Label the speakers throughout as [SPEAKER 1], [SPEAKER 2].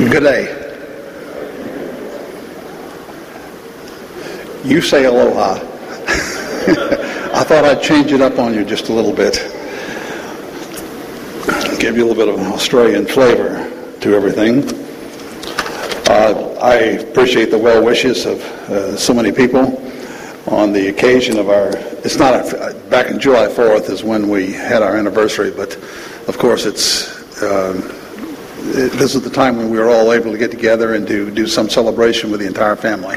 [SPEAKER 1] Good day. You say aloha. I thought I'd change it up on you just a little bit. Give you a little bit of an Australian flavor to everything. I appreciate the well wishes of so many people on the occasion of our, it's not, back in July 4th is when we had our anniversary, but of course this is the time when we were all able to get together and do some celebration with the entire family.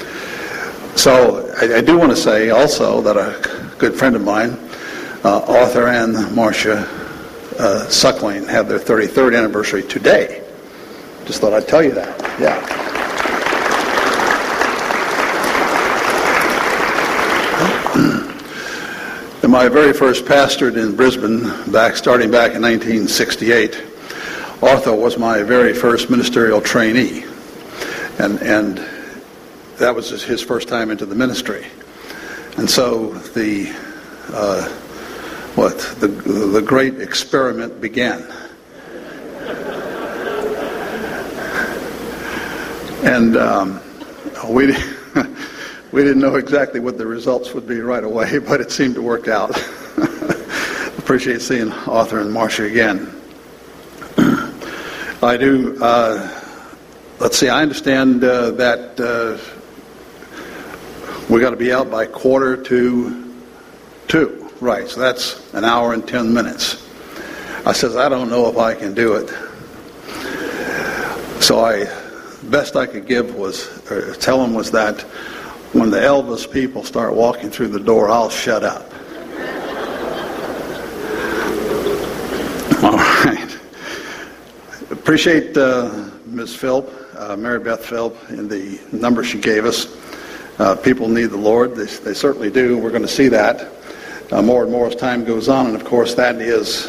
[SPEAKER 1] So I do want to say also that a good friend of mine, Arthur and Marcia Suckling, have their 33rd anniversary today. Just thought I'd tell you that. Yeah. And my very first pastored in Brisbane, starting back in 1968, Arthur was my very first ministerial trainee, and that was his first time into the ministry. And so the great experiment began. And we didn't know exactly what the results would be right away, but it seemed to work out. Appreciate seeing Arthur and Marcia again. I do. Let's see. I understand that we got to be out by 1:45. Right. So that's an hour and 10 minutes. I says I don't know if I can do it. So best I could give tell him was that when the Elvis people start walking through the door, I'll shut up. All right. Appreciate Ms. Philp, Mary Beth Philp, and the number she gave us. People need the Lord. They certainly do. We're going to see that more and more as time goes on. And of course, that is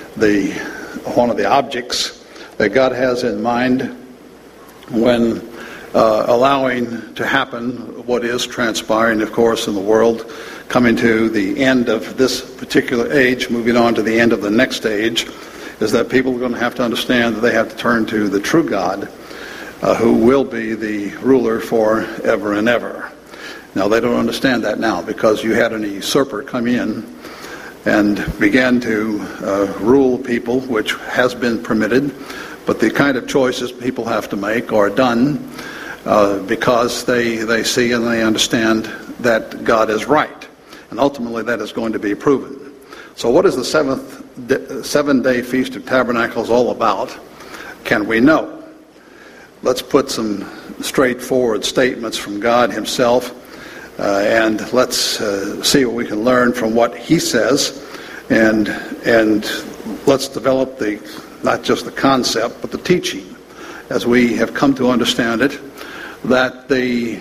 [SPEAKER 1] one of the objects that God has in mind when allowing to happen what is transpiring, of course, in the world, coming to the end of this particular age, moving on to the end of the next age, is that people are going to have to understand that they have to turn to the true God, who will be the ruler forever and ever. Now, they don't understand that now because you had an usurper come in and began to rule people, which has been permitted, but the kind of choices people have to make are done because they see and they understand that God is right. And ultimately that is going to be proven. So what is the seven-day Feast of Tabernacles all about? Can we know? Let's put some straightforward statements from God himself, and let's see what we can learn from what he says, and let's develop not just the concept, but the teaching, as we have come to understand it, that the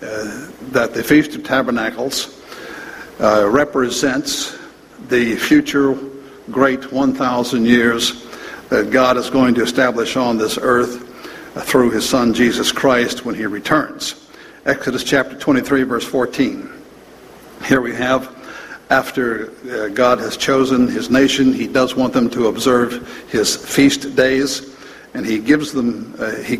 [SPEAKER 1] Feast of Tabernacles represents the future great 1,000 years that God is going to establish on this earth through his Son Jesus Christ when he returns. Exodus chapter 23, verse 14. Here we have, after God has chosen his nation, he does want them to observe his feast days, and he gives them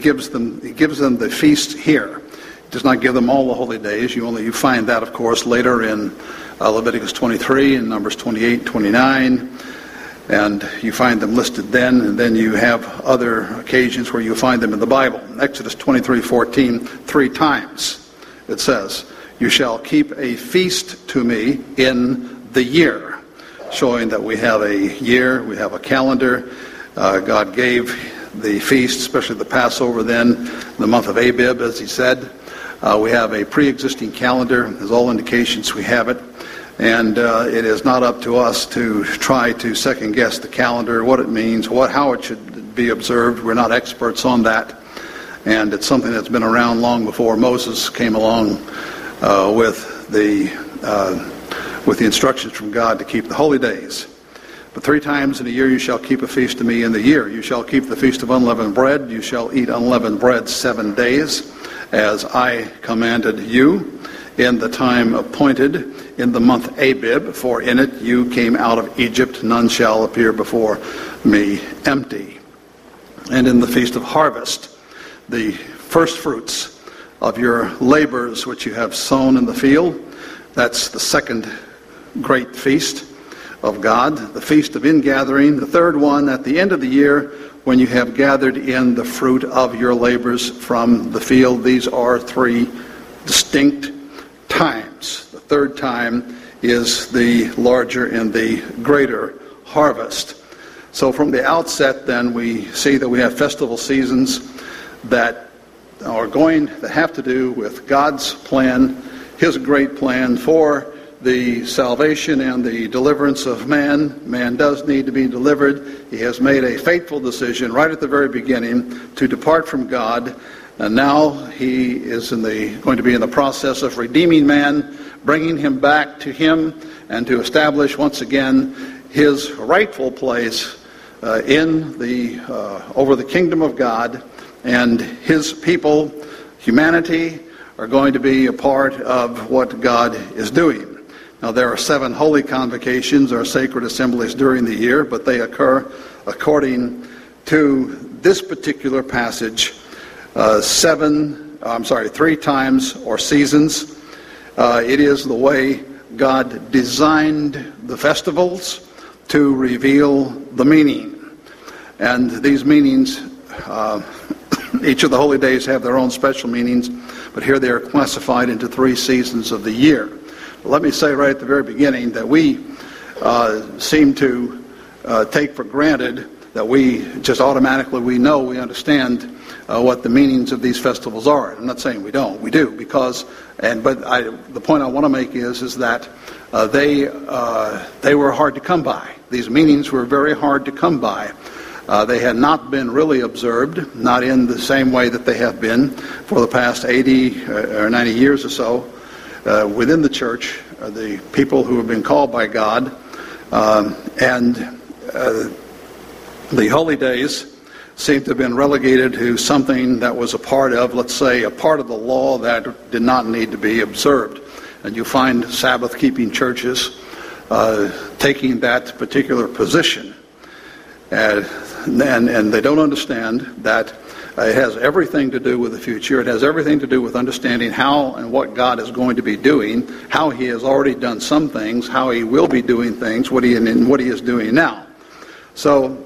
[SPEAKER 1] the feast here. He does not give them all the holy days. You find that, of course, later in Leviticus 23 and Numbers 28, 29, and you find them listed then, and then you have other occasions where you find them in the Bible. In Exodus 23:14, 3 times it says, "You shall keep a feast to me in the year," showing that we have a year, we have a calendar. God gave the feast, especially the Passover then, the month of Abib, as he said. We have a pre-existing calendar. There's all indications we have it. And it is not up to us to try to second-guess the calendar, what it means, how it should be observed. We're not experts on that. And it's something that's been around long before Moses came along with the instructions from God to keep the holy days. But 3 times in a year you shall keep a feast to me in the year. You shall keep the feast of unleavened bread. You shall eat unleavened bread 7 days, as I commanded you, in the time appointed, in the month Abib, for in it you came out of Egypt. None shall appear before me empty. And in the feast of harvest, the first fruits of your labors which you have sown in the field. That's the second great feast of God, the Feast of Ingathering. The third one at the end of the year, when you have gathered in the fruit of your labors from the field. These are three distinct times. The third time is the larger and the greater harvest. So from the outset then we see that we have festival seasons that have to do with God's plan, His great plan for the salvation and the deliverance of man. Man does need to be delivered. He has made a fateful decision right at the very beginning to depart from God, and now he is going to be in the process of redeeming man, bringing him back to him, and to establish once again his rightful place over the kingdom of God, and his people, humanity, are going to be a part of what God is doing. Now, there are 7 holy convocations or sacred assemblies during the year, but they occur according to this particular passage, 3 times or seasons. It is the way God designed the festivals to reveal the meaning. And these meanings, each of the holy days have their own special meanings, but here they are classified into 3 seasons of the year. Let me say right at the very beginning that we seem to take for granted that we just automatically we understand what the meanings of these festivals are. I'm not saying we don't. We do, the point I want to make is that they were hard to come by. These meanings were very hard to come by. They had not been really observed, not in the same way that they have been for the past 80 or 90 years or so. Within the church, the people who have been called by God, and the holy days seem to have been relegated to something that was a part of the law that did not need to be observed. And you find Sabbath-keeping churches taking that particular position. And they don't understand that it has everything to do with the future. It has everything to do with understanding how and what God is going to be doing, how He has already done some things, how He will be doing things, what He is doing now. So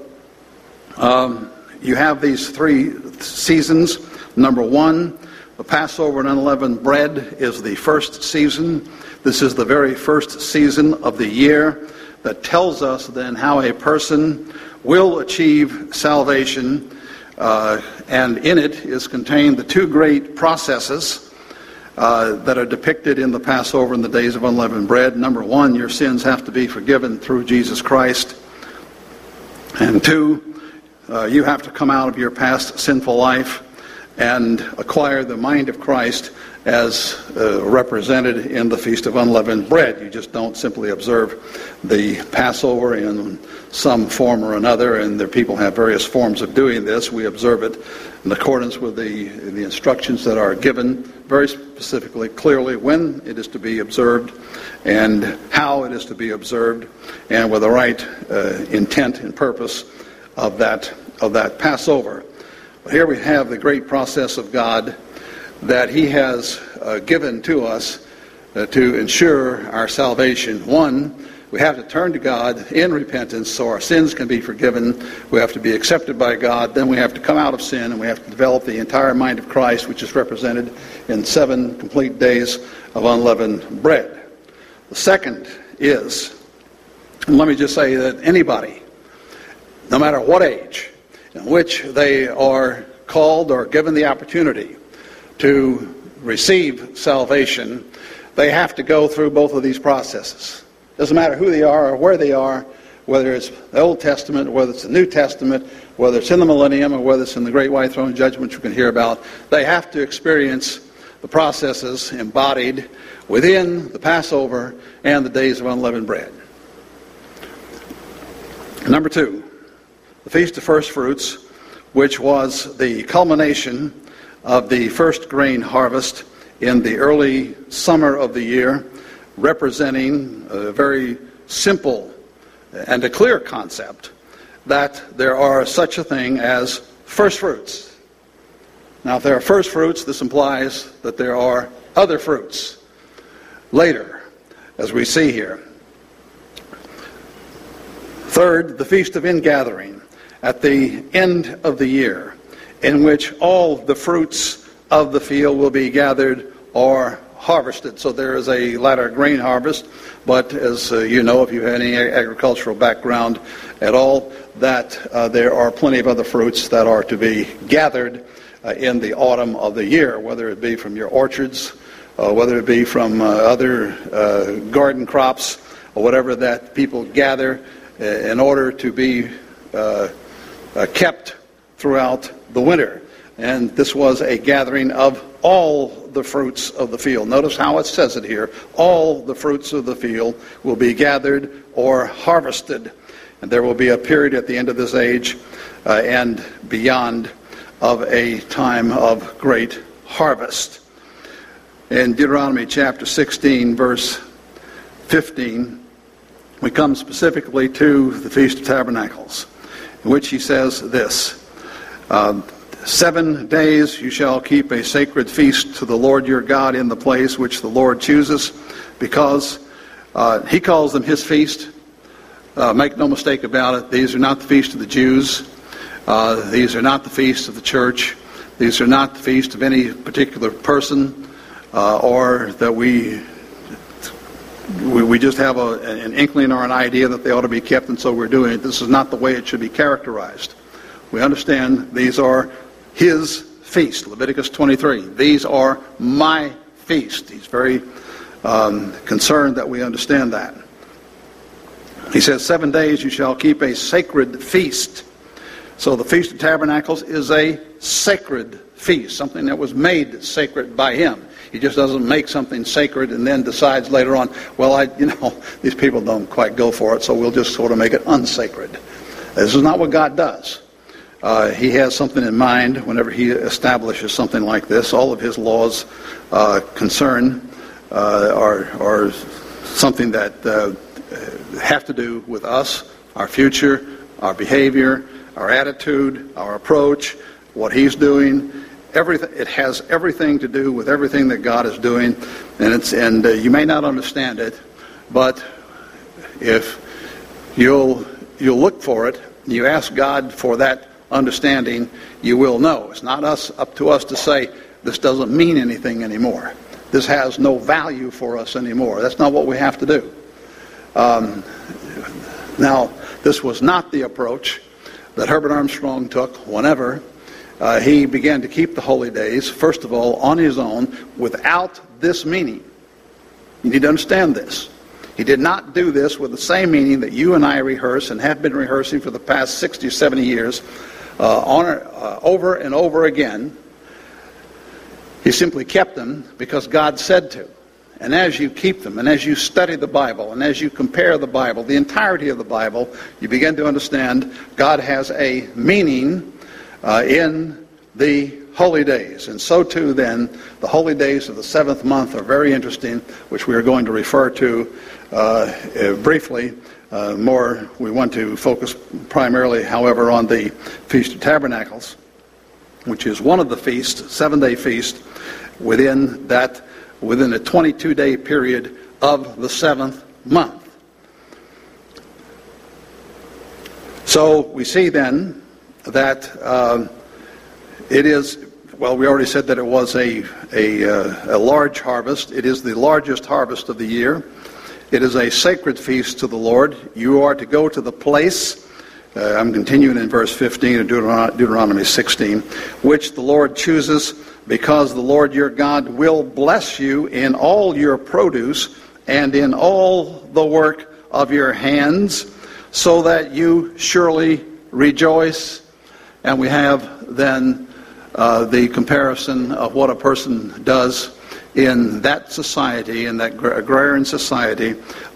[SPEAKER 1] you have these 3 seasons. Number 1, the Passover and unleavened bread is the first season. This is the very first season of the year that tells us then how a person will achieve salvation. And in it is contained the 2 great processes that are depicted in the Passover and the days of unleavened bread. Number 1, your sins have to be forgiven through Jesus Christ. And 2, you have to come out of your past sinful life and acquire the mind of Christ as represented in the Feast of Unleavened Bread. You just don't simply observe the Passover in some form or another, and the people have various forms of doing this. We observe it in accordance with the instructions that are given very specifically, clearly, when it is to be observed and how it is to be observed, and with the right intent and purpose of that Passover. But here we have the great process of God that He has given to us to ensure our salvation. 1, we have to turn to God in repentance so our sins can be forgiven. We have to be accepted by God. Then we have to come out of sin, and we have to develop the entire mind of Christ, which is represented in 7 complete days of unleavened bread. The second is, and let me just say that anybody, no matter what age, in which they are called or given the opportunity to receive salvation, they have to go through both of these processes. Doesn't matter who they are or where they are, whether it's the Old Testament, whether it's the New Testament, whether it's in the millennium, or whether it's in the Great White Throne Judgment, which we can hear about. They have to experience the processes embodied within the Passover and the days of unleavened bread. Number 2, the Feast of First Fruits, which was the culmination of the first grain harvest in the early summer of the year, representing a very simple and a clear concept that there are such a thing as first fruits. Now, if there are first fruits, this implies that there are other fruits later, as we see here. Third, the Feast of Ingathering, at the end of the year, in which all the fruits of the field will be gathered or harvested. So there is a latter grain harvest, but as you know, if you have any agricultural background at all, that there are plenty of other fruits that are to be gathered in the autumn of the year, whether it be from your orchards, whether it be from other garden crops, or whatever that people gather in order to be kept throughout the winter. And this was a gathering of all the fruits of the field. Notice how it says it here. All the fruits of the field will be gathered or harvested. And there will be a period at the end of this age and beyond of a time of great harvest. In Deuteronomy chapter 16, verse 15, we come specifically to the Feast of Tabernacles, in which he says this, 7 days you shall keep a sacred feast to the Lord your God in the place which the Lord chooses, because he calls them his feast. Make no mistake about it, these are not the feast of the Jews. These are not the feast of the church. These are not the feast of any particular person, or that we just have an inkling or an idea that they ought to be kept, and so we're doing it. This is not the way it should be characterized. We understand these are his feast. Leviticus 23. These are my feast. He's very concerned that we understand that. He says, 7 days you shall keep a sacred feast. So the Feast of Tabernacles is a sacred feast, something that was made sacred by him. He just doesn't make something sacred and then decides later on, well, these people don't quite go for it, so we'll just sort of make it unsacred. This is not what God does. He has something in mind whenever he establishes something like this. All of his laws concern are something that have to do with us, our future, our behavior, our attitude, our approach, what he's doing. Everything. It has everything to do with everything that God is doing, and you may not understand it, but if you'll look for it, you ask God for that understanding, you will know. It's not up to us to say this doesn't mean anything anymore. This has no value for us anymore. That's not what we have to do. Now, this was not the approach that Herbert Armstrong took whenever he began to keep the holy days, first of all, on his own, without this meaning. You need to understand this. He did not do this with the same meaning that you and I rehearse and have been rehearsing for the past 60 or 70 years over and over again. He simply kept them because God said to. And as you keep them, and as you study the Bible, and as you compare the Bible, the entirety of the Bible, you begin to understand God has a meaning in the holy days. And so too then, the holy days of the 7th month are very interesting, which we are going to refer to briefly. We want to focus primarily, however, on the Feast of Tabernacles, which is one of the feasts, 7-day feast, within a 22-day period of the 7th month. So we see then that it is, well, we already said that it was a large harvest. It is the largest harvest of the year. It is a sacred feast to the Lord. You are to go to the place, I'm continuing in verse 15 of Deuteronomy 16, which the Lord chooses, because the Lord your God will bless you in all your produce and in all the work of your hands, so that you surely rejoice. And we have then the comparison of what a person does in that society, in that agrarian society,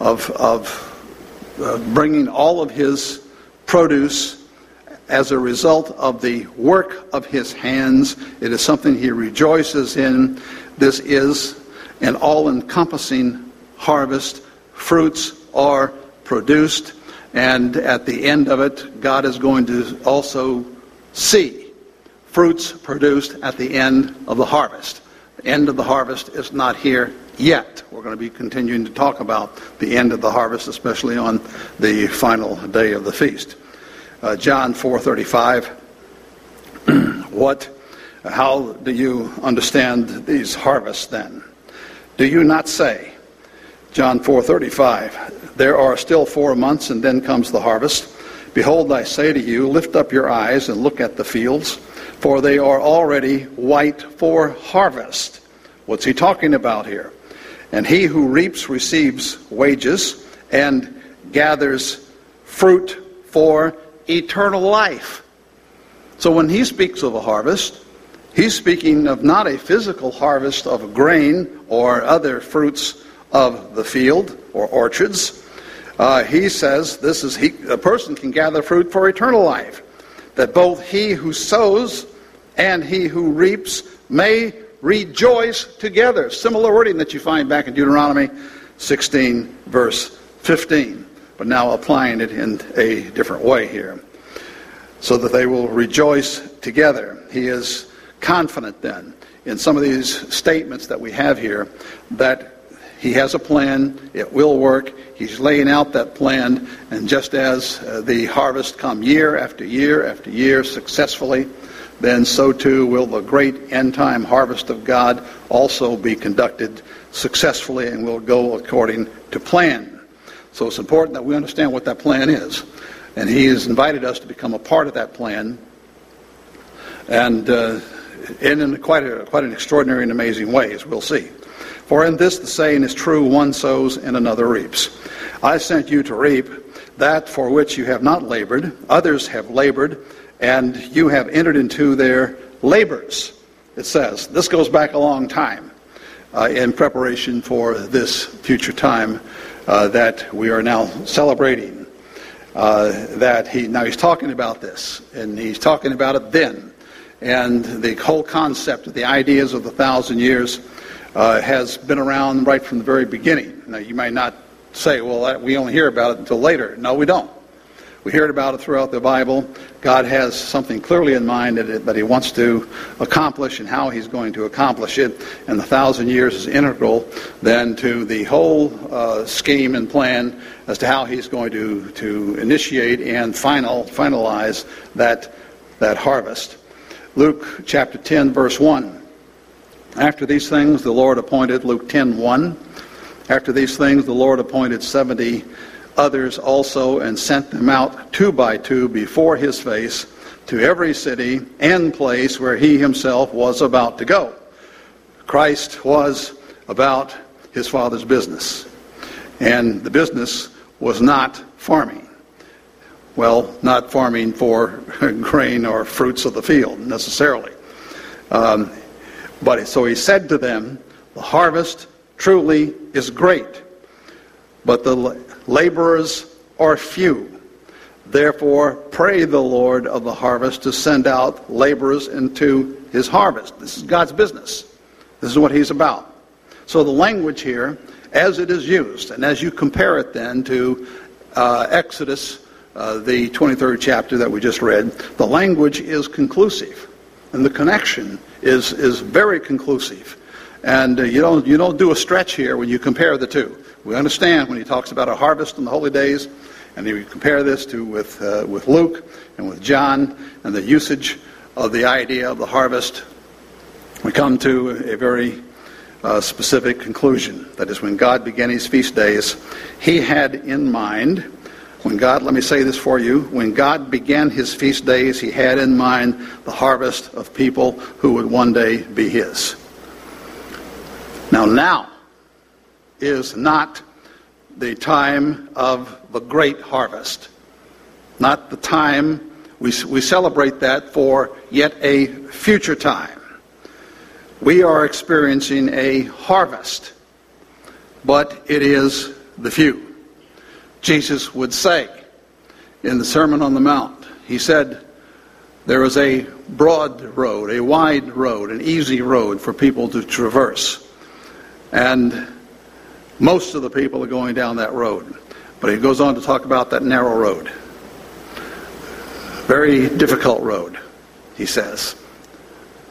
[SPEAKER 1] of bringing all of his produce as a result of the work of his hands. It is something he rejoices in. This is an all-encompassing harvest. Fruits are produced, and at the end of it, God is going to also see fruits produced at the end of the harvest. The end of the harvest is not here yet. We're going to be continuing to talk about the end of the harvest, especially on the final day of the feast. John 4:35. How do you understand these harvests then? Do you not say, John 4:35, there are still 4 months and then comes the harvest. Behold, I say to you, lift up your eyes and look at the fields, for they are already white for harvest. What's he talking about here? And he who reaps receives wages and gathers fruit for eternal life. So when he speaks of a harvest, he's speaking of not a physical harvest of grain or other fruits of the field or orchards. He says a person can gather fruit for eternal life, that both he who sows and he who reaps may rejoice together. Similar wording that you find back in Deuteronomy 16, verse 15, but now applying it in a different way here, so that they will rejoice together. He is confident then in some of these statements that we have here that he has a plan, it will work, he's laying out that plan, and just as the harvest come year after year after year successfully, then so too will the great end-time harvest of God also be conducted successfully and will go according to plan. So it's important that we understand what that plan is. And he has invited us to become a part of that plan, and in quite an extraordinary and amazing way, as we'll see. For in this the saying is true, one sows and another reaps. I sent you to reap that for which you have not labored. Others have labored, and you have entered into their labors. It says, this goes back a long time in preparation for this future time that we are now celebrating. Now he's talking about this, and he's talking about it then. And the whole concept of the ideas of the 1,000 years has been around right from the very beginning. Now you might not say, well, we only hear about it until later. No, we don't. We hear about it throughout the Bible. God has something clearly in mind that he wants to accomplish and how he's going to accomplish it. And the 1,000 years is integral then to the whole scheme and plan as to how he's going to initiate and finalize that harvest. Luke chapter 10, verse 1. After these things the Lord appointed, Luke 10:1. After these things the Lord appointed 70 others also, and sent them out 2 by 2 before his face to every city and place where he himself was about to go. Christ was about his Father's business, and the business was not farming. Well, not farming for grain or fruits of the field necessarily. But so he said to them, the harvest truly is great, but the laborers are few. Therefore, pray the Lord of the harvest to send out laborers into his harvest. This is God's business. This is what he's about. So the language here, as it is used, and as you compare it then to Exodus, the 23rd chapter that we just read, the language is conclusive, and the connection is very conclusive. And you don't do a stretch here when you compare the two. We understand when he talks about a harvest in the holy days, and you compare this with Luke and with John and the usage of the idea of the harvest, we come to a very specific conclusion. That is, when God began his feast days, he had in mind, let me say this for you, when God began his feast days, he had in mind the harvest of people who would one day be his. Now is not the time of the great harvest. Not the time, we celebrate that for yet a future time. We are experiencing a harvest, but it is the few. Jesus would say in the Sermon on the Mount, he said, there is a broad road, a wide road, an easy road for people to traverse. And most of the people are going down that road. But he goes on to talk about that narrow road. Very difficult road, he says.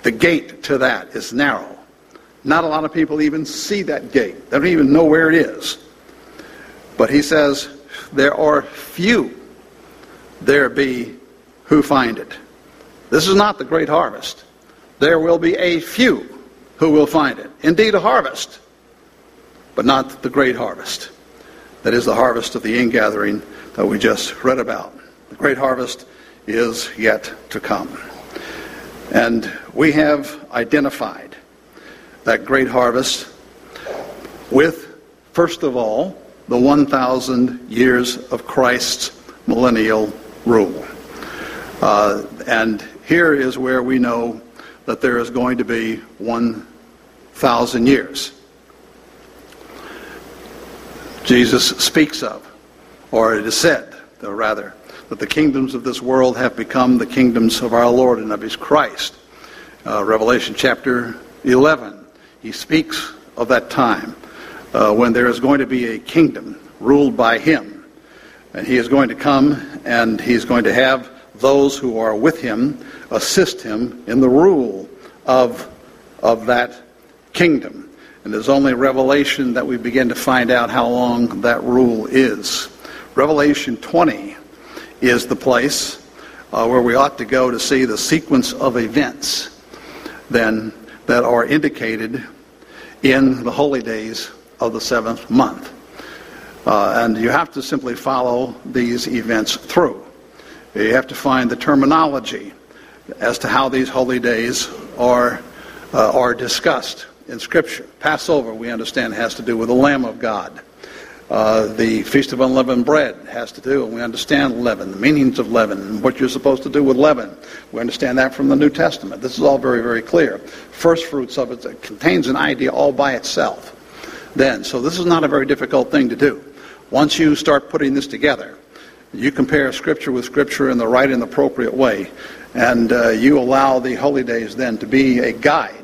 [SPEAKER 1] The gate to that is narrow. Not a lot of people even see that gate. They don't even know where it is. But he says, there are few there be who find it. This is not the great harvest. There will be a few who will find it. Indeed, a harvest, but not the great harvest. That is the harvest of the ingathering that we just read about. The great harvest is yet to come. And we have identified that great harvest with, first of all, the 1,000 years of Christ's millennial rule. And here is where we know that there is going to be 1,000 years. Jesus speaks of, or it is said, rather, that the kingdoms of this world have become the kingdoms of our Lord and of his Christ. Revelation chapter 11, he speaks of that time when there is going to be a kingdom ruled by him. And he is going to come and he's going to have those who are with him assist him in the rule of that kingdom. And there's only Revelation that we begin to find out how long that rule is. Revelation 20 is the place where we ought to go to see the sequence of events then that are indicated in the holy days of the seventh month. And you have to simply follow these events through. You have to find the terminology as to how these holy days are discussed in Scripture. Passover, we understand, has to do with the Lamb of God. The Feast of Unleavened Bread has to do, and we understand leaven, the meanings of leaven, and what you're supposed to do with leaven. We understand that from the New Testament. This is all very, very clear. First fruits of it contains an idea all by itself. So this is not a very difficult thing to do. Once you start putting this together, you compare Scripture with Scripture in the right and appropriate way, and you allow the holy days then to be a guide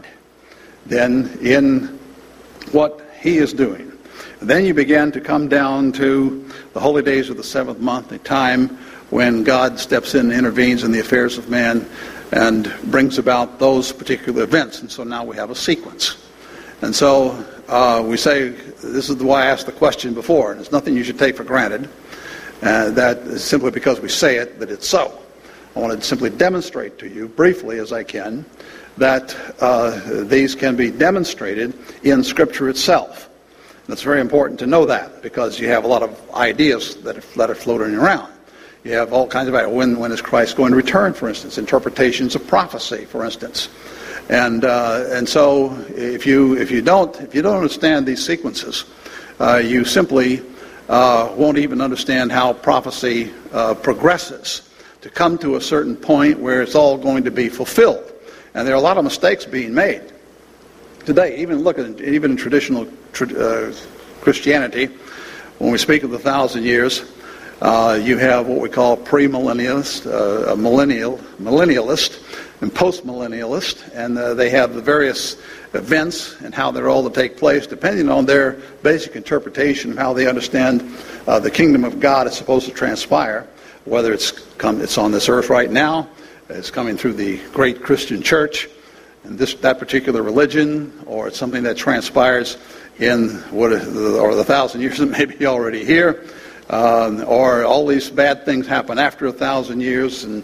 [SPEAKER 1] then in what he is doing. And then you begin to come down to the holy days of the seventh month, a time when God steps in and intervenes in the affairs of man and brings about those particular events. And so now we have a sequence. And so we say, this is why I asked the question before, and it's nothing you should take for granted, that is simply because we say it, that it's so. I want to simply demonstrate to you, briefly as I can, that these can be demonstrated in Scripture itself. And it's very important to know that, because you have a lot of ideas that are floating around. You have all kinds of ideas. When is Christ going to return, for instance? Interpretations of prophecy, for instance. And so if you don't understand these sequences, you simply won't even understand how prophecy progresses to come to a certain point where it's all going to be fulfilled. And there are a lot of mistakes being made today. Even in traditional Christianity, when we speak of the 1,000 years, you have what we call premillennialist, millennialist, and postmillennialist, and they have the various events and how they're all to take place, depending on their basic interpretation of how they understand the kingdom of God is supposed to transpire. Whether it's on this earth right now, it's coming through the great Christian church and that particular religion, or it's something that transpires in the 1,000 years that may be already here, or all these bad things happen after 1,000 years, and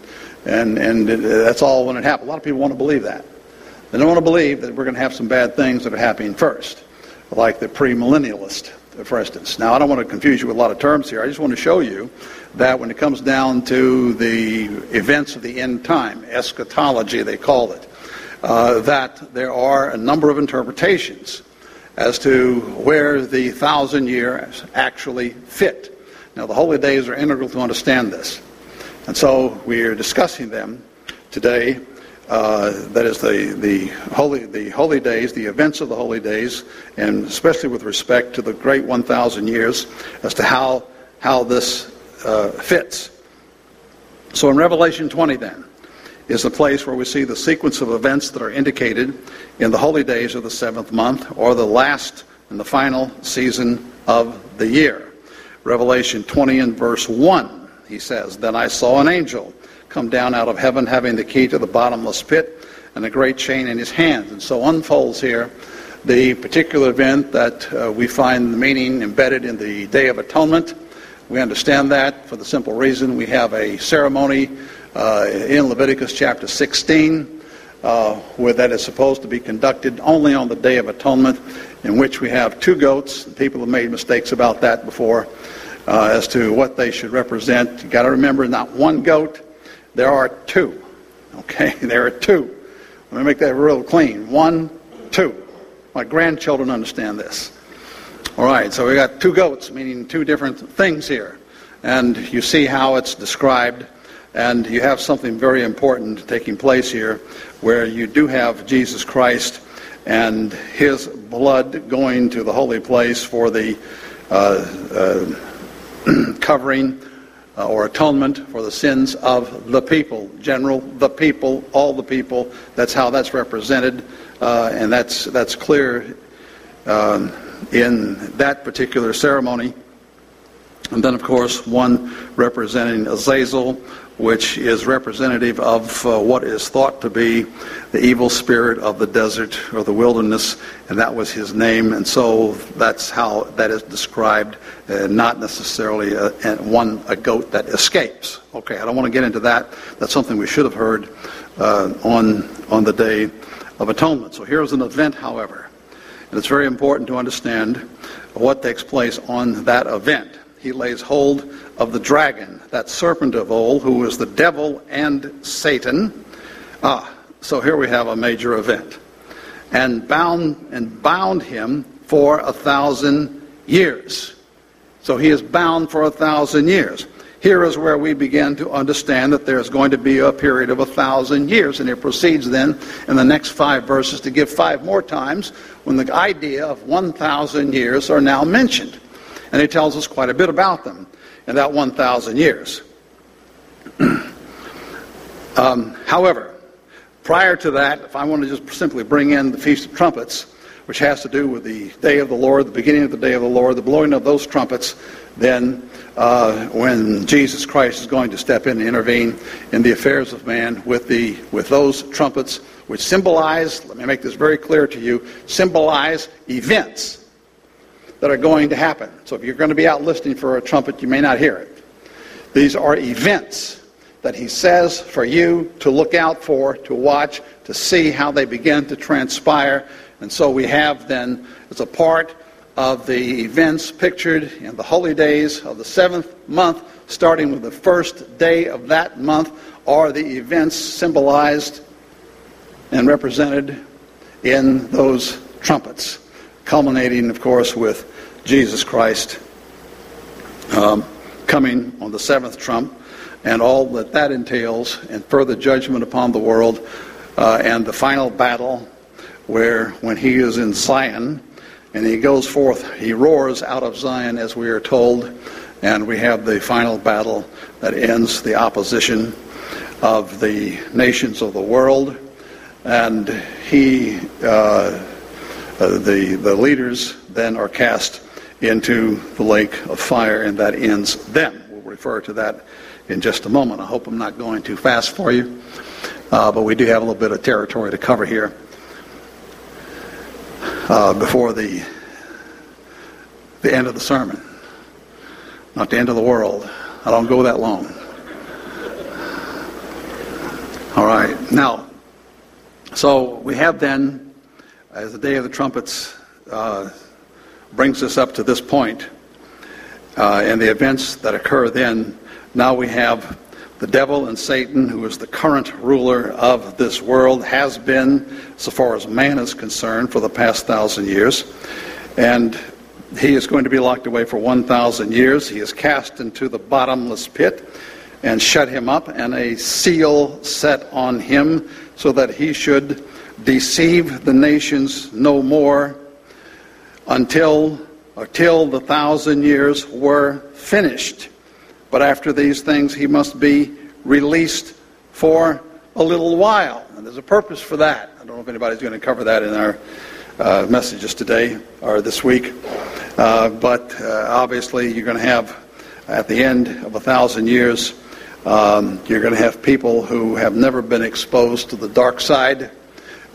[SPEAKER 1] that's all when it happens. A lot of people want to believe that. They don't want to believe that we're going to have some bad things that are happening first, like the premillennialist, for instance. Now, I don't want to confuse you with a lot of terms here. I just want to show you that when it comes down to the events of the end time, eschatology they call it, that there are a number of interpretations as to where the 1,000 years actually fit. Now, the holy days are integral to understand this. And so we are discussing them today. That is the holy days, the events of the holy days, and especially with respect to the great 1,000 years, as to how this fits. So in Revelation 20 then is the place where we see the sequence of events that are indicated in the holy days of the seventh month, or the last and the final season of the year. Revelation 20 and verse 1, he says, "Then I saw an angel come down out of heaven, having the key to the bottomless pit and a great chain in his hands. And so unfolds here the particular event that we find the meaning embedded in the Day of Atonement. We understand that for the simple reason we have a ceremony in Leviticus chapter 16 where that is supposed to be conducted only on the Day of Atonement, in which we have two goats. People have made mistakes about that before as to what they should represent. You've got to remember, not one goat, there are two. Okay, there are two. Let me make that real clean. 1, 2. My grandchildren understand this. All right, so we got two goats, meaning two different things here. And you see how it's described. And you have something very important taking place here, where you do have Jesus Christ and his blood going to the holy place for the covering or atonement for the sins of the people. General, the people, all the people. That's how that's represented. And that's clear in that particular ceremony. And then, of course, one representing Azazel, which is representative of what is thought to be the evil spirit of the desert or the wilderness, and that was his name. And so that's how that is described, not necessarily a goat that escapes. Okay, I don't want to get into that. That's something we should have heard on the Day of Atonement. So here's an event, however, and it's very important to understand what takes place on that event. He lays hold of the dragon, that serpent of old, who is the devil and Satan. So here we have a major event. And bound him for 1,000 years. So he is bound for 1,000 years. Here is where we begin to understand that there's going to be a period of 1,000 years. And it proceeds then in the next 5 verses to give 5 more times when the idea of 1,000 years are now mentioned. And he tells us quite a bit about them in that 1,000 years. However, prior to that, if I want to just simply bring in the Feast of Trumpets, which has to do with the Day of the Lord, the beginning of the Day of the Lord, the blowing of those trumpets, then when Jesus Christ is going to step in and intervene in the affairs of man with those trumpets, which symbolize, let me make this very clear to you, symbolize events that are going to happen. So if you're going to be out listening for a trumpet, you may not hear it. These are events that he says for you to look out for, to watch, to see how they begin to transpire. And so we have then, as a part of the events pictured in the holy days of the 7th month, starting with the first day of that month, are the events symbolized and represented in those trumpets, culminating, of course, with Jesus Christ coming on the 7th trump, and all that entails, and further judgment upon the world, and the final battle, where when he is in Zion, and he goes forth, he roars out of Zion, as we are told, and we have the final battle that ends the opposition of the nations of the world, and the leaders then are cast into the lake of fire, and that ends them. We'll refer to that in just a moment. I hope I'm not going too fast for you, but we do have a little bit of territory to cover here before the end of the sermon. Not the end of the world. I don't go that long. All right. Now, so we have then, as the Day of the Trumpets brings us up to this point, and the events that occur then, now we have the devil and Satan, who is the current ruler of this world, has been, so far as man is concerned, for the past 1,000 years. And he is going to be locked away for 1,000 years. He is cast into the bottomless pit and shut him up, and a seal set on him so that he should deceive the nations no more until the 1,000 years were finished. But after these things, he must be released for a little while. And there's a purpose for that. I don't know if anybody's going to cover that in our messages today or this week. But obviously, you're going to have, at the end of 1,000 years, you're going to have people who have never been exposed to the dark side,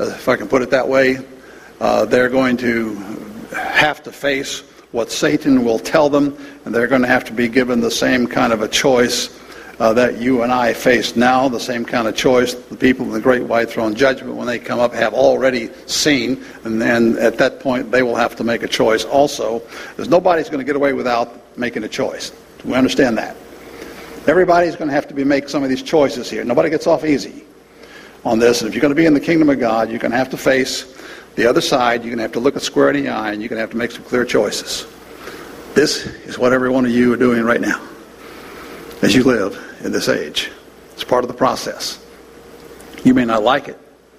[SPEAKER 1] if I can put it that way. They're going to have to face what Satan will tell them, and they're going to have to be given the same kind of a choice that you and I face now, the same kind of choice the people in the great white throne judgment, when they come up, have already seen, and then at that point they will have to make a choice also. Because nobody's going to get away without making a choice. We understand that. Everybody's going to have to make some of these choices here. Nobody gets off easy on this, and if you're going to be in the kingdom of God, you're going to have to face the other side. You're going to have to look it square in the eye, and you're going to have to make some clear choices. This is what every one of you are doing right now as you live in this age. It's part of the process. You may not like it,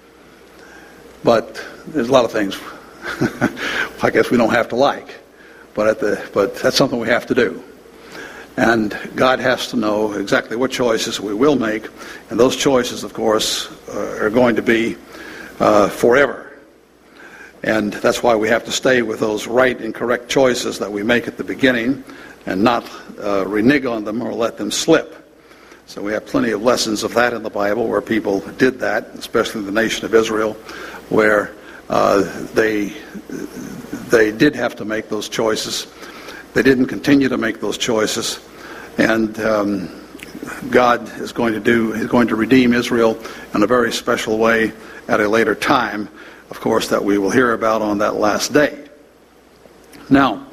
[SPEAKER 1] but there's a lot of things I guess we don't have to like, but that's something we have to do. And God has to know exactly what choices we will make, and those choices, of course, are going to be forever. And that's why we have to stay with those right and correct choices that we make at the beginning and not renege on them or let them slip. So we have plenty of lessons of that in the Bible where people did that, especially the nation of Israel, where they did have to make those choices. They didn't continue to make those choices. And God is going to redeem Israel in a very special way at a later time, of course, that we will hear about on that last day. Now,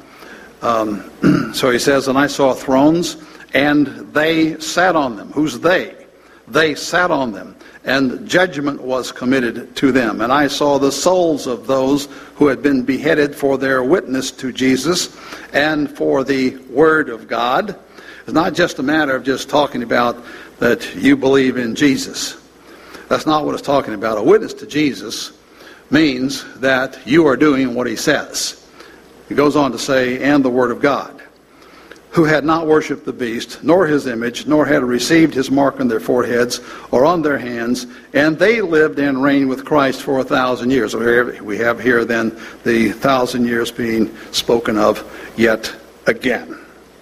[SPEAKER 1] so he says, and I saw thrones, and they sat on them. Who's they? They sat on them, and judgment was committed to them. And I saw the souls of those who had been beheaded for their witness to Jesus and for the word of God. It's not just a matter of just talking about that you believe in Jesus. That's not what it's talking about. A witness to Jesus means that you are doing what he says. He goes on to say, and the word of God, who had not worshipped the beast, nor his image, nor had received his mark on their foreheads or on their hands, and they lived and reigned with Christ for 1,000 years. So we have here then the 1,000 years being spoken of yet again.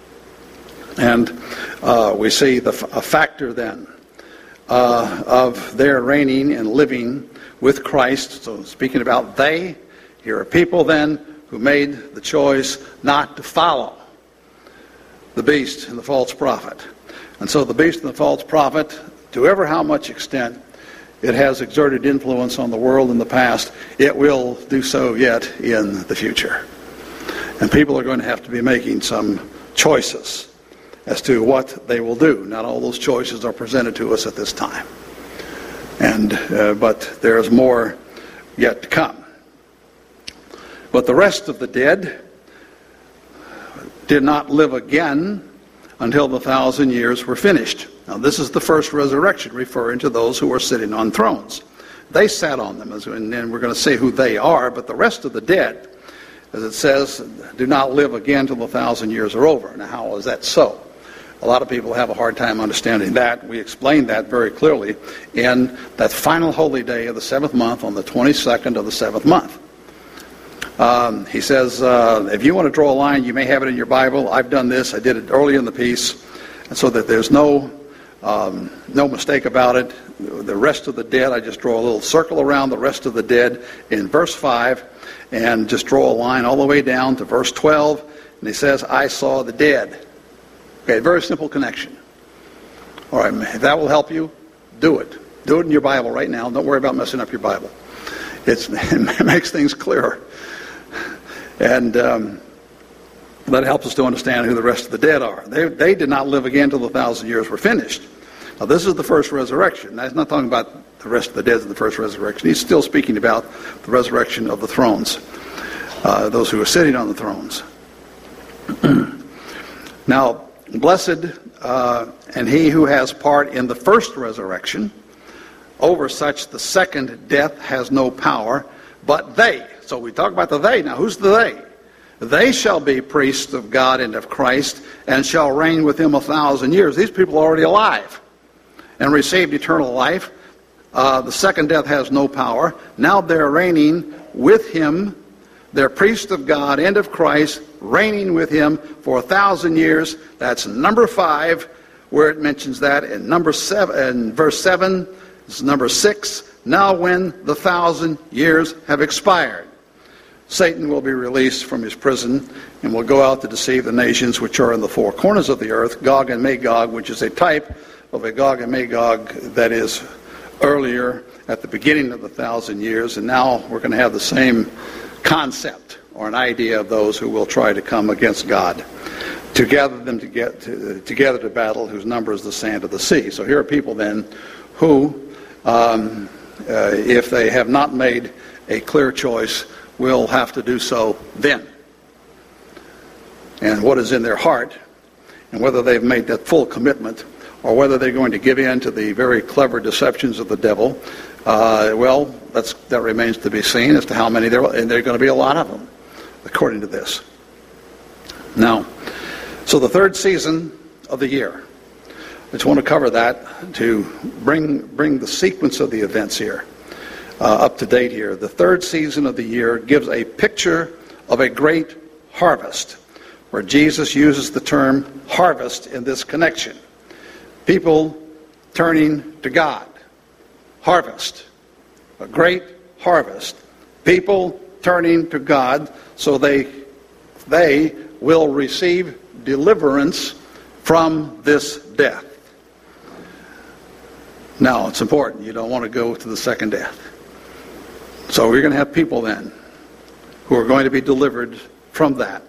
[SPEAKER 1] And we see a factor then of their reigning and living with Christ. So speaking about they, here are people then who made the choice not to follow the beast and the false prophet. And so the beast and the false prophet, to ever how much extent it has exerted influence on the world in the past, it will do so yet in the future. And people are going to have to be making some choices as to what they will do. Not all those choices are presented to us at this time. But there's more yet to come. But the rest of the dead did not live again until the 1,000 years were finished. Now this is the first resurrection, referring to those who are sitting on thrones. They sat on them, and then we're going to say who they are, but the rest of the dead, as it says, do not live again till the 1,000 years are over. Now how is that so? A lot of people have a hard time understanding that. We explained that very clearly in that final holy day of the 7th month on the 22nd of the 7th month. He says, if you want to draw a line, you may have it in your Bible. I've done this. I did it early in the piece, and so that there's no mistake about it. The rest of the dead, I just draw a little circle around the rest of the dead in verse 5, and just draw a line all the way down to verse 12, and he says, I saw the dead. Okay, very simple connection. All right, if that will help you, do it. Do it in your Bible right now. Don't worry about messing up your Bible. It makes things clearer. And that helps us to understand who the rest of the dead are. They did not live again until the 1,000 years were finished. Now, this is the first resurrection. That's not talking about the rest of the dead in the first resurrection. He's still speaking about the resurrection of the thrones, those who are sitting on the thrones. Now, blessed and he who has part in the first resurrection. Over such the second death has no power, but they. So we talk about the they. Now, who's the they? They shall be priests of God and of Christ, and shall reign with him 1,000 years. These people are already alive and received eternal life. The second death has no power. Now they're reigning with him. They're priests of God and of Christ, reigning with him for 1,000 years. That's number 5, where it mentions that. In number 7, in verse 7, it's number 6. Now when the 1,000 years have expired, Satan will be released from his prison and will go out to deceive the nations which are in the four corners of the earth, Gog and Magog, which is a type of a Gog and Magog that is earlier at the beginning of the 1,000 years. And now we're going to have the same concept or an idea of those who will try to come against God, to gather them together to battle, whose number is the sand of the sea. So here are people then who, if they have not made a clear choice, will have to do so then. And what is in their heart, and whether they've made that full commitment, or whether they're going to give in to the very clever deceptions of the devil, well, that remains to be seen as to how many there are. And there are going to be a lot of them, according to this. Now, so the third season of the year. I just want to cover that to bring the sequence of the events here up to date here. The third season of the year gives a picture of a great harvest, where Jesus uses the term harvest in this connection. People turning to God. Harvest. A great harvest. People turning to God so they will receive deliverance from this death. Now, it's important. You don't want to go to the second death. So we're going to have people then who are going to be delivered from that.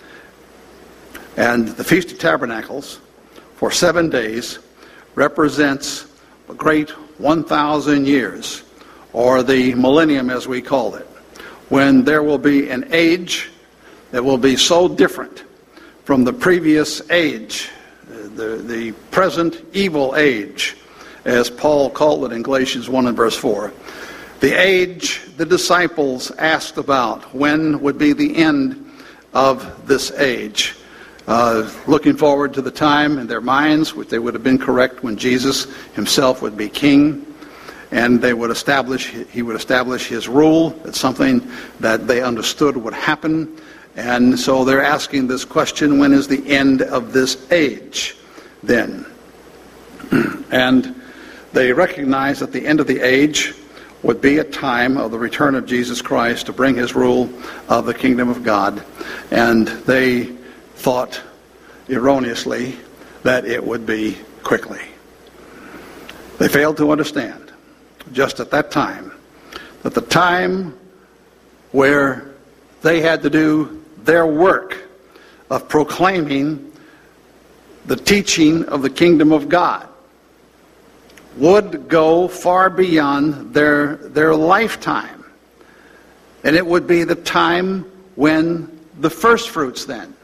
[SPEAKER 1] And the Feast of Tabernacles for 7 days represents a great 1,000 years, or the millennium as we call it, when there will be an age that will be so different from the previous age, the present evil age, as Paul called it in Galatians 1 and verse 4. The age the disciples asked about, when would be the end of this age? Looking forward to the time in their minds, which they would have been correct, when Jesus himself would be king, and he would establish his rule. It's something that they understood would happen. And so they're asking this question, when is the end of this age then? And they recognize that the end of the age would be a time of the return of Jesus Christ to bring his rule of the kingdom of God. And they thought erroneously that it would be quickly. They failed to understand, just at that time, that the time where they had to do their work of proclaiming the teaching of the kingdom of God would go far beyond their lifetime. And it would be the time when the first fruits then.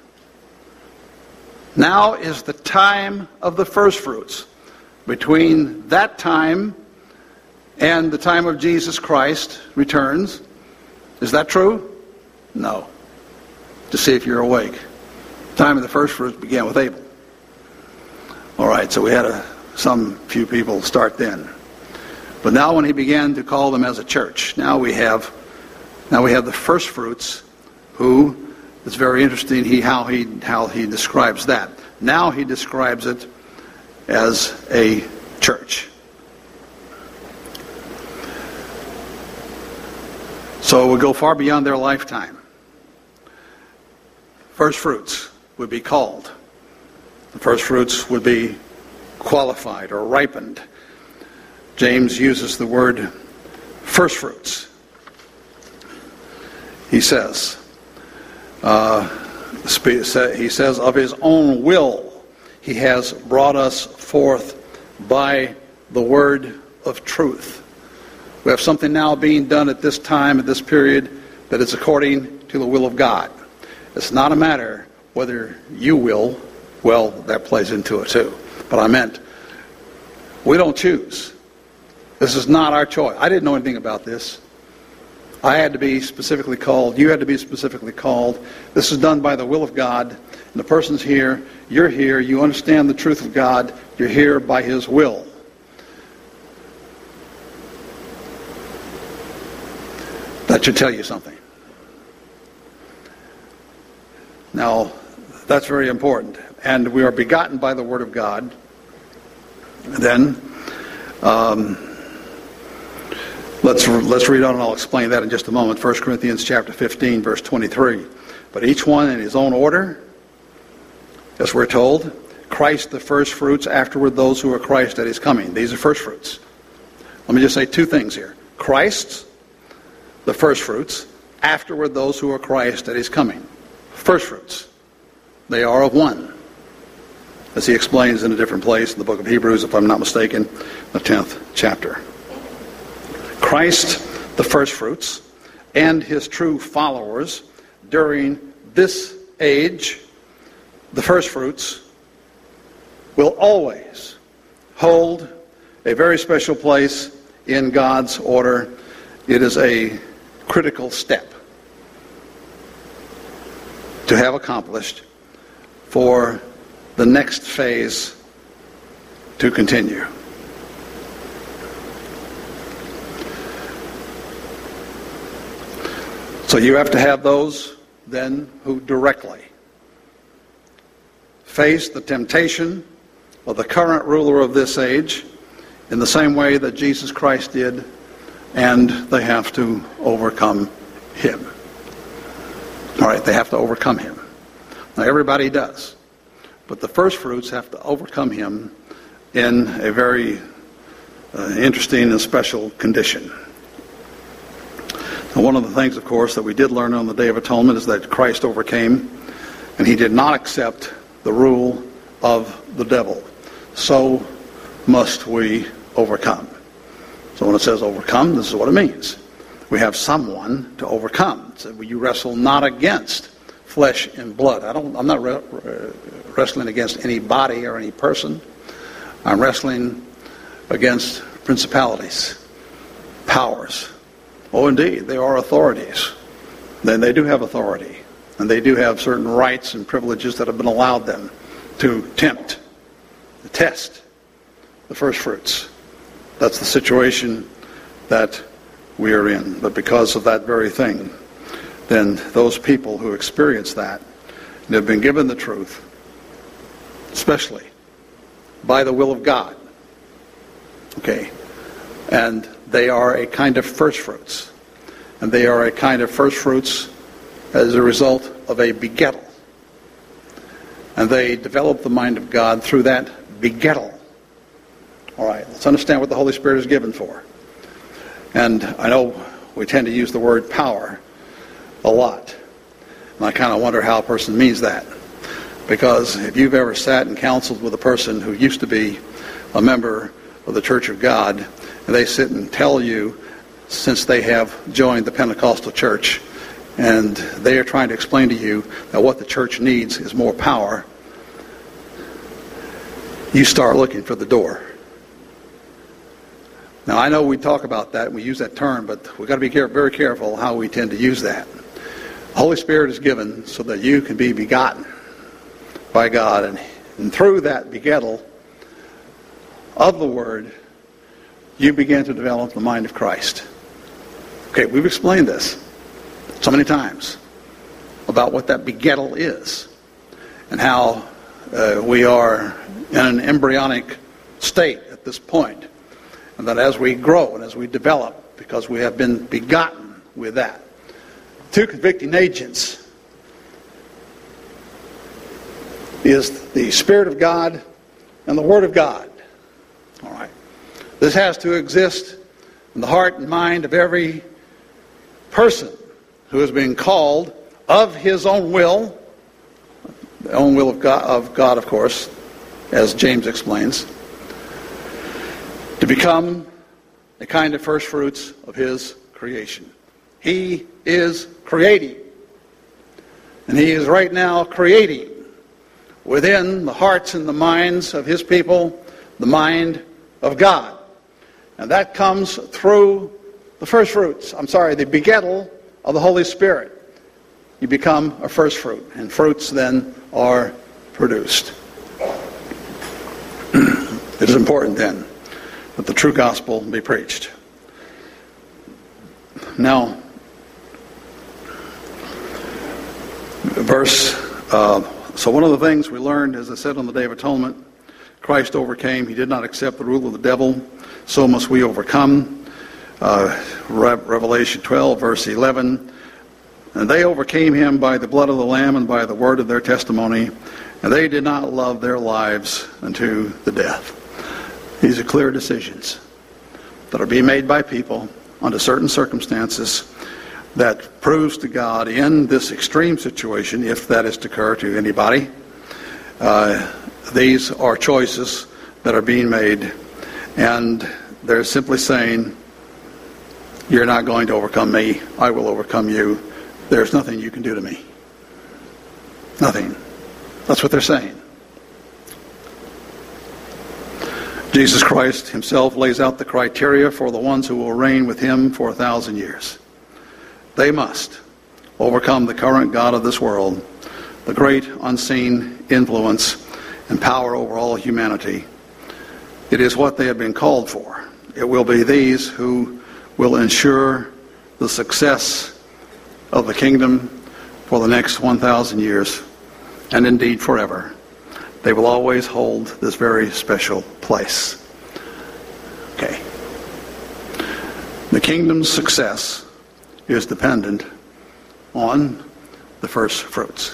[SPEAKER 1] Now is the time of the first fruits. Between that time and the time of Jesus Christ returns. Is that true? No. To see if you're awake. The time of the first fruits began with Abel. All right, so we had some few people start then. But now when he began to call them as a church, now we have the first fruits, who, it's very interesting how he describes that. Now he describes it as a church. So it would go far beyond their lifetime. First fruits would be called. The first fruits would be qualified or ripened. James uses the word first fruits. He says, of his own will he has brought us forth by the word of truth. We have something now being done at this time, at this period, that is according to the will of God. It's not a matter whether you will. Well, that plays into it too. But I meant, we don't choose. This is not our choice. I didn't know anything about this. I had to be specifically called. You had to be specifically called. This is done by the will of God. And the person's here. You're here. You understand the truth of God. You're here by his will. That should tell you something. Now, that's very important. And we are begotten by the word of God. Then, Let's read on and I'll explain that in just a moment. 1 Corinthians chapter 15, verse 23. But each one in his own order, as we're told, Christ the first fruits, afterward those who are Christ at his coming. These are first fruits. Let me just say two things here. Christ, the first fruits, afterward those who are Christ at his coming. First fruits. They are of one. As he explains in a different place in the book of Hebrews, if I'm not mistaken, the 10th chapter. Christ, the first fruits, and his true followers during this age, the first fruits, will always hold a very special place in God's order. It is a critical step to have accomplished for the next phase to continue. So you have to have those then who directly face the temptation of the current ruler of this age in the same way that Jesus Christ did, and they have to overcome him. All right, they have to overcome him. Now everybody does, but the first fruits have to overcome him in a very interesting and special condition. And one of the things, of course, that we did learn on the Day of Atonement is that Christ overcame, and he did not accept the rule of the devil. So must we overcome. So when it says overcome, this is what it means. We have someone to overcome. It said, well, you wrestle not against flesh and blood. I'm not wrestling against any body or any person. I'm wrestling against principalities, powers. Oh, indeed, they are authorities. Then they do have authority. And they do have certain rights and privileges that have been allowed them to tempt, to test the first fruits. That's the situation that we are in. But because of that very thing, then those people who experience that and have been given the truth, especially by the will of God, okay, and they are a kind of first fruits. And they are a kind of first fruits as a result of a begettal. And they develop the mind of God through that begettal. All right, let's understand what the Holy Spirit is given for. And I know we tend to use the word power a lot. And I kind of wonder how a person means that. Because if you've ever sat and counseled with a person who used to be a member of the Church of God, and they sit and tell you, since they have joined the Pentecostal church, and they are trying to explain to you that what the church needs is more power, you start looking for the door. Now, I know we talk about that, and we use that term, but we've got to be very careful how we tend to use that. The Holy Spirit is given so that you can be begotten by God, and through that begettal of the Word, you begin to develop the mind of Christ. Okay, we've explained this so many times about what that begettal is and how we are in an embryonic state at this point, and that as we grow and as we develop, because we have been begotten with that. Two convicting agents is the Spirit of God and the Word of God. All right. This has to exist in the heart and mind of every person who is being called of his own will, the own will of God, of course, as James explains, to become a kind of first fruits of his creation. He is creating. And he is right now creating within the hearts and the minds of his people the mind of God. And that comes through the first fruits. The begettal of the Holy Spirit. You become a first fruit, and fruits then are produced. It is important then that the true gospel be preached. Now, so one of the things we learned, as I said on the Day of Atonement, Christ overcame. He did not accept the rule of the devil. So must we overcome. Revelation 12, verse 11, and they overcame him by the blood of the Lamb and by the word of their testimony, and they did not love their lives unto the death. These are clear decisions that are being made by people under certain circumstances that proves to God in this extreme situation, if that is to occur to anybody, these are choices that are being made, and they're simply saying, you're not going to overcome me, I will overcome you. There's nothing you can do to me. Nothing. That's what they're saying. Jesus Christ himself lays out the criteria for the ones who will reign with him for 1,000 years. They must overcome the current god of this world, the great unseen influence and power over all humanity. It is what they have been called for. It will be these who will ensure the success of the kingdom for the next 1,000 years, and indeed forever. They will always hold this very special place. Okay. The kingdom's success is dependent on the first fruits.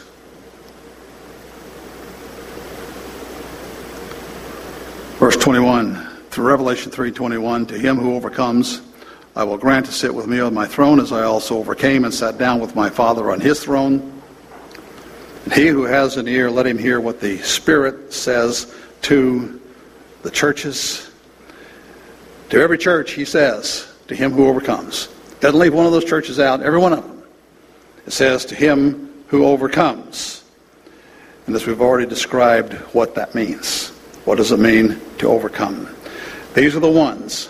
[SPEAKER 1] Verse 21, through Revelation 3:21, to him who overcomes, I will grant to sit with me on my throne, as I also overcame and sat down with my Father on his throne. And he who has an ear, let him hear what the Spirit says to the churches. To every church, he says, to him who overcomes. Doesn't leave one of those churches out, every one of them. It says, to him who overcomes. And as we've already described what that means. What does it mean to overcome? These are the ones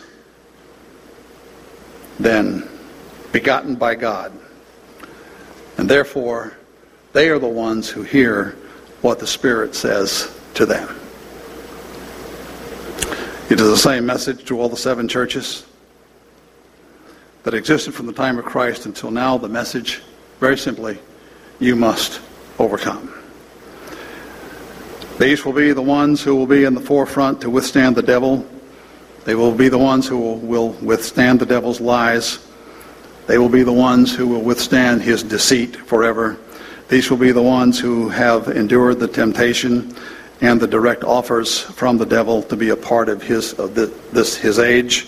[SPEAKER 1] then begotten by God. And therefore, they are the ones who hear what the Spirit says to them. It is the same message to all the 7 churches that existed from the time of Christ until now. The message, very simply, you must overcome. These will be the ones who will be in the forefront to withstand the devil. They will be the ones who will withstand the devil's lies. They will be the ones who will withstand his deceit forever. These will be the ones who have endured the temptation and the direct offers from the devil to be a part of his age,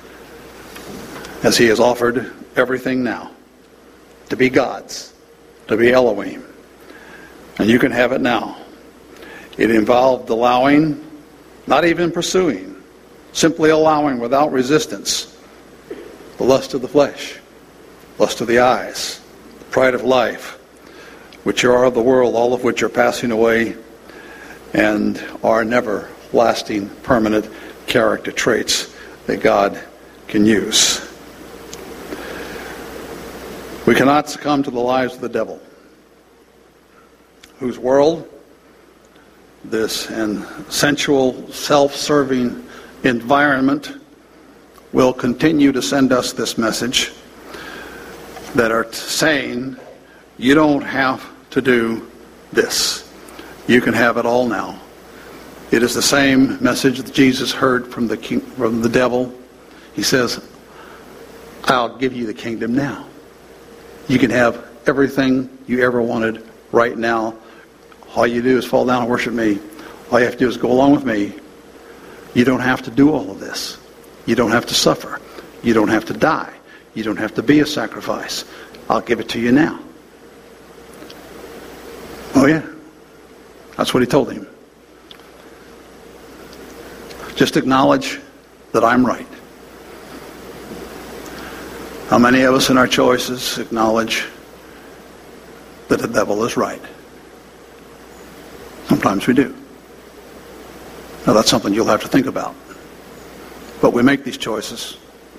[SPEAKER 1] as he has offered everything now to be God's, to be Elohim. And you can have it now. It involved allowing, not even pursuing, simply allowing without resistance the lust of the flesh, lust of the eyes, the pride of life, which are of the world, all of which are passing away and are never lasting, permanent character traits that God can use. We cannot succumb to the lies of the devil, whose world, this sensual, self-serving environment, will continue to send us this message that are saying, you don't have to do this. You can have it all now. It is the same message that Jesus heard from the devil. He says, I'll give you the kingdom now. You can have everything you ever wanted right now. All you do is fall down and worship me. All you have to do is go along with me. You don't have to do all of this. You don't have to suffer. You don't have to die. You don't have to be a sacrifice. I'll give it to you now. Oh yeah. That's what he told him. Just acknowledge that I'm right. How many of us in our choices acknowledge that the devil is right? Sometimes we do. Now that's something you'll have to think about. But we make these choices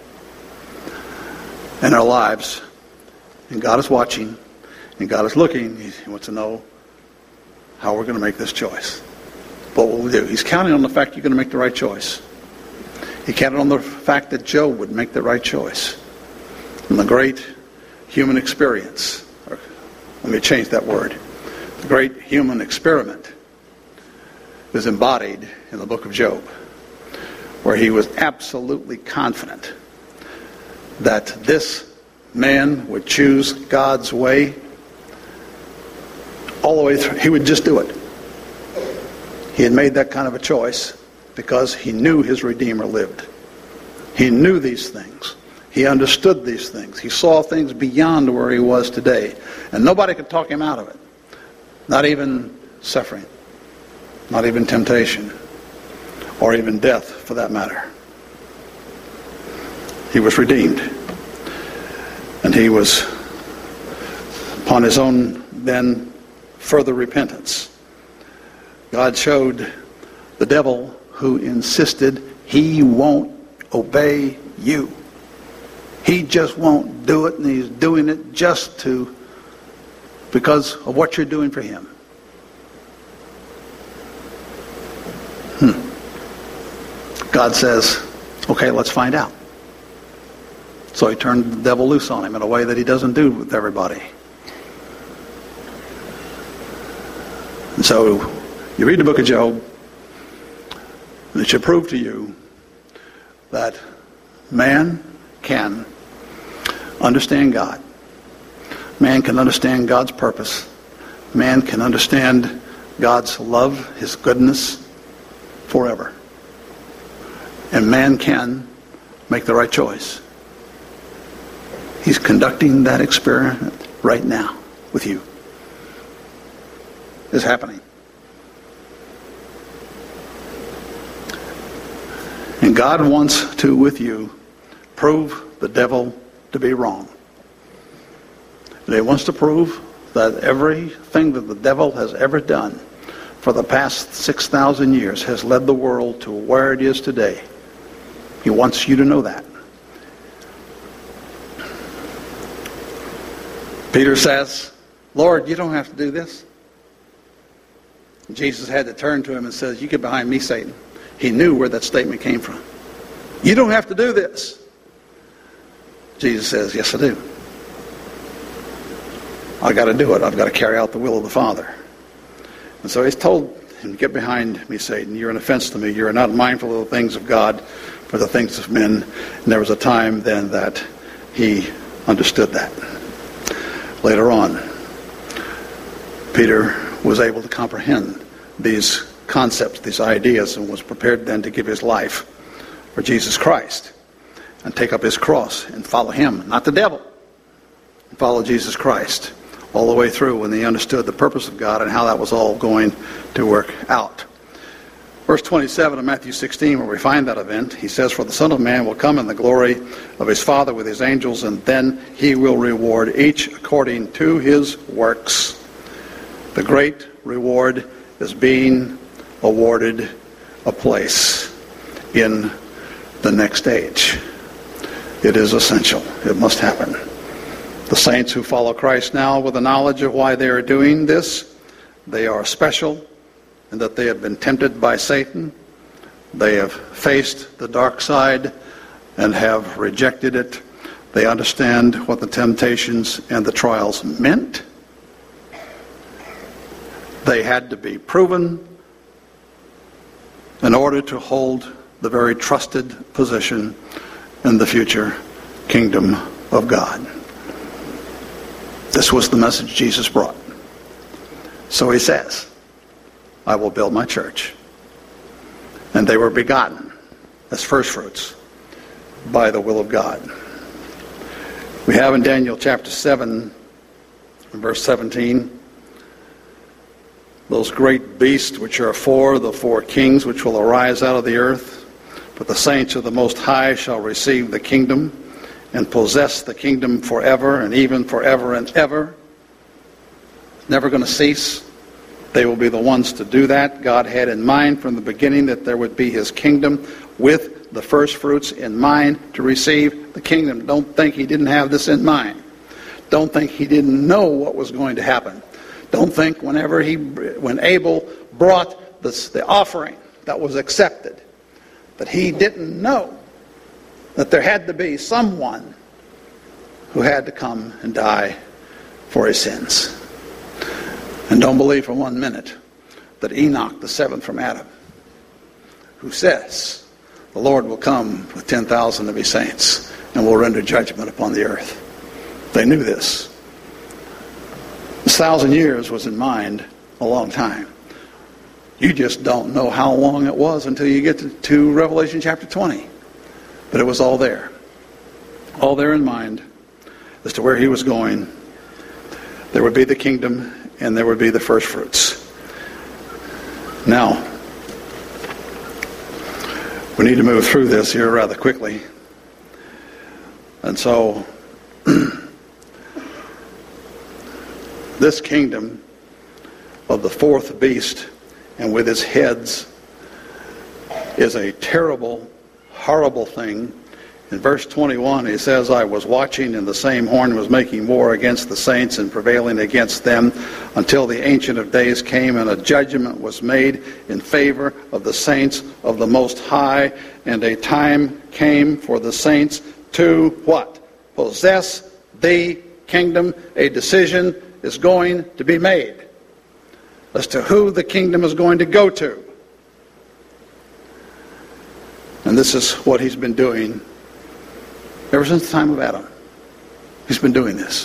[SPEAKER 1] in our lives, and God is watching, and God is looking. He wants to know how we're going to make this choice. What will we do? He's counting on the fact you're going to make the right choice. He counted on the fact that Job would make the right choice. And the great human experience, or let me change that word, the great human experiment is embodied in the book of Job, where he was absolutely confident that this man would choose God's way all the way through. He would just do it. He had made that kind of a choice because he knew his Redeemer lived. He knew these things. He understood these things. He saw things beyond where he was today. And nobody could talk him out of it. Not even suffering. Not even temptation. Or even death, for that matter. He was redeemed. And he was, upon his own then further repentance, God showed the devil, who insisted he won't obey you. He just won't do it, and he's doing it just because of what you're doing for him. God says, okay, let's find out. So he turned the devil loose on him in a way that he doesn't do with everybody. And so you read the book of Job, and it should prove to you that man can understand God. Man can understand God's purpose. Man can understand God's love, his goodness forever. And man can make the right choice. He's conducting that experiment right now with you. It's happening. And God wants to, with you, prove the devil to be wrong. And he wants to prove that everything that the devil has ever done for the past 6,000 years has led the world to where it is today. He wants you to know that. Peter says, Lord, you don't have to do this. Jesus had to turn to him and says, you get behind me, Satan. He knew where that statement came from. You don't have to do this. Jesus says, yes, I do. I've got to do it. I've got to carry out the will of the Father. And so he's told him, get behind me, Satan. You're an offense to me. You're not mindful of the things of God, but the things of men. And there was a time then that he understood that. Later on, Peter was able to comprehend these concepts, these ideas, and was prepared then to give his life for Jesus Christ and take up his cross and follow him, not the devil, and follow Jesus Christ all the way through when he understood the purpose of God and how that was all going to work out. Verse 27 of Matthew 16, where we find that event, he says, for the Son of Man will come in the glory of his Father with his angels, and then he will reward each according to his works. The great reward is being awarded a place in the next age. It is essential. It must happen. The saints who follow Christ now with the knowledge of why they are doing this, they are special, and that they have been tempted by Satan. They have faced the dark side and have rejected it. They understand what the temptations and the trials meant. They had to be proven in order to hold the very trusted position in the future kingdom of God. This was the message Jesus brought. So he says, I will build my church. And they were begotten as firstfruits by the will of God. We have in Daniel chapter 7, verse 17, those great beasts which are the four kings which will arise out of the earth. But the saints of the Most High shall receive the kingdom and possess the kingdom forever and even forever and ever. Never going to cease. They will be the ones to do that. God had in mind from the beginning that there would be his kingdom with the first fruits in mind to receive the kingdom. Don't think he didn't have this in mind. Don't think he didn't know what was going to happen. Don't think when Abel brought the offering that was accepted, that he didn't know that there had to be someone who had to come and die for his sins. And don't believe for 1 minute that Enoch, the seventh from Adam, who says the Lord will come with 10,000 of his saints and will render judgment upon the earth. They knew this. This 1,000 years was in mind a long time. You just don't know how long it was until you get to Revelation chapter 20. But it was all there. All there in mind as to where he was going. There would be the kingdom and there would be the first fruits. Now, we need to move through this here rather quickly. And so, this kingdom of the fourth beast and with his heads is a terrible, horrible thing. In verse 21, he says, I was watching, and the same horn was making war against the saints and prevailing against them until the Ancient of Days came, and a judgment was made in favor of the saints of the Most High, and a time came for the saints to what? Possess the kingdom. A decision is going to be made as to who the kingdom is going to go to. And this is what he's been doing ever since the time of Adam. He's been doing this.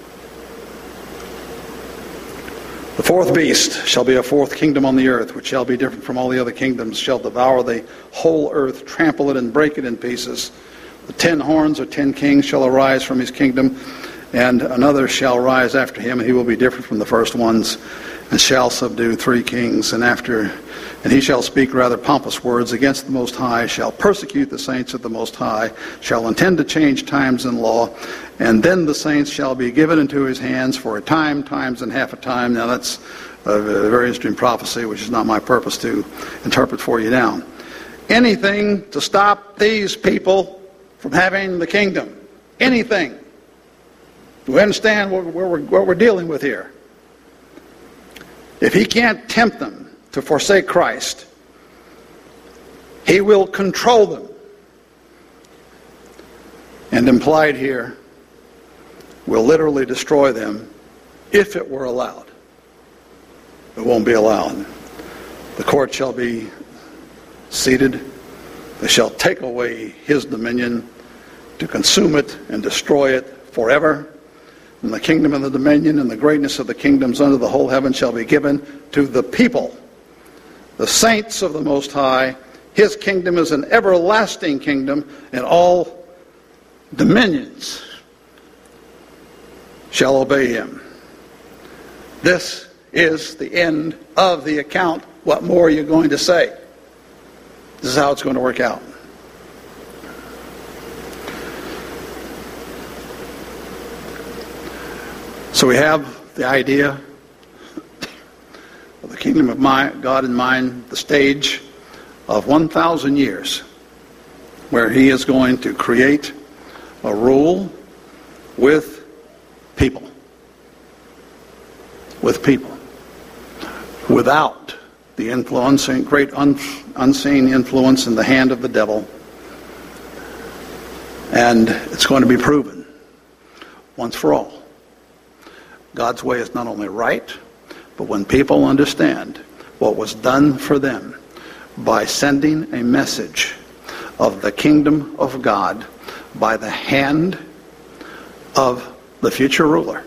[SPEAKER 1] The fourth beast shall be a fourth kingdom on the earth, which shall be different from all the other kingdoms, shall devour the whole earth, trample it, and break it in pieces. The 10 horns or 10 kings shall arise from his kingdom, and another shall rise after him, and he will be different from the first ones, and shall subdue 3 kings, and he shall speak rather pompous words against the Most High, shall persecute the saints of the Most High, shall intend to change times and law, and then the saints shall be given into his hands for a time, times, and half a time. Now that's a very interesting prophecy, which is not my purpose to interpret for you now. Anything to stop these people from having the kingdom. Anything. Do we understand what we're dealing with here? If he can't tempt them to forsake Christ, he will control them. And implied here, will literally destroy them if it were allowed. It won't be allowed. The court shall be seated. They shall take away his dominion to consume it and destroy it forever. And the kingdom and the dominion and the greatness of the kingdoms under the whole heaven shall be given to the people, the saints of the Most High. His kingdom is an everlasting kingdom, and all dominions shall obey him. This is the end of the account. What more are you going to say? This is how it's going to work out. So we have the idea of the kingdom of God in mind, the stage of 1,000 years, where he is going to create a rule with people. With people. Without the influencing, great unseen influence in the hand of the devil. And it's going to be proven once for all. God's way is not only right, but when people understand what was done for them by sending a message of the kingdom of God by the hand of the future ruler,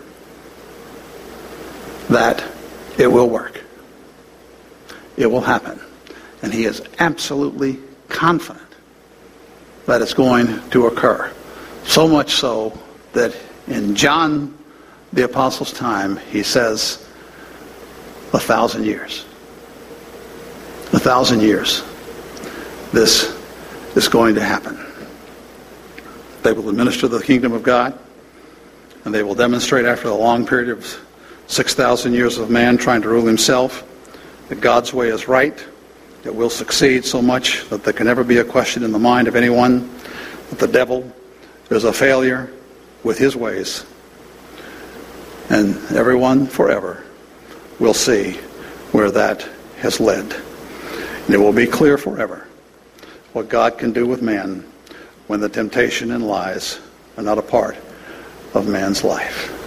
[SPEAKER 1] that it will work. It will happen. And he is absolutely confident that it's going to occur. So much so that in John the Apostle's time, he says, 1,000 years. 1,000 years. This is going to happen. They will administer the kingdom of God, and they will demonstrate after a long period of 6,000 years of man trying to rule himself that God's way is right, that will succeed so much that there can never be a question in the mind of anyone that the devil is a failure with his ways. And everyone forever will see where that has led. And it will be clear forever what God can do with man when the temptation and lies are not a part of man's life.